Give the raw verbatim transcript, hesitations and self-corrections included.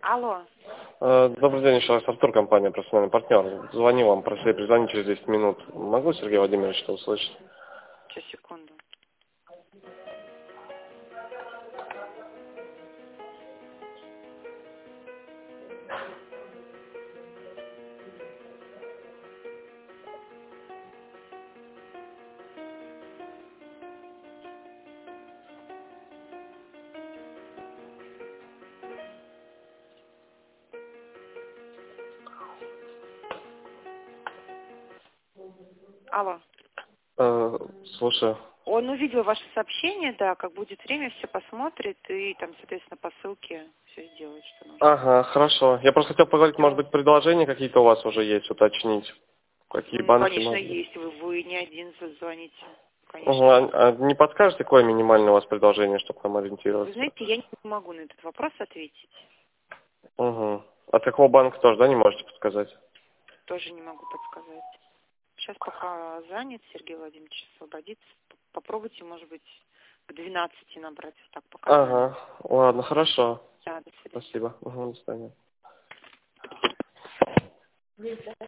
Алло. Э, Добрый день, еще раз. Артур, компания «Профессиональный партнер». Звоню вам, просили перезвонить через десять минут. Могу, Сергей Владимирович, что услышать? Сейчас, секунду. Алло. Э, слушаю. Он увидел ваше сообщение, да, как будет время, все посмотрит и там, соответственно, по ссылке все сделает, что нужно. Ага, хорошо. Я просто хотел поговорить, Всё. может быть, предложения какие-то у вас уже есть, уточнить. Какие Ну, банки, конечно, может быть? есть. Вы, вы не один вы звоните. Конечно, Угу. есть. А, а не подскажете, какое минимальное у вас предложение, чтобы нам Вы ориентироваться? знаете, я не могу на этот вопрос ответить. Угу. От какого банка тоже, да, не можете подсказать? Тоже не могу подсказать. Сейчас пока занят, Сергей Владимирович освободится. П- Попробуйте, может быть, к двенадцати набрать. Вот так, пока занят. Ага, ладно, хорошо. Да, до свидания. Спасибо. Угу, до свидания.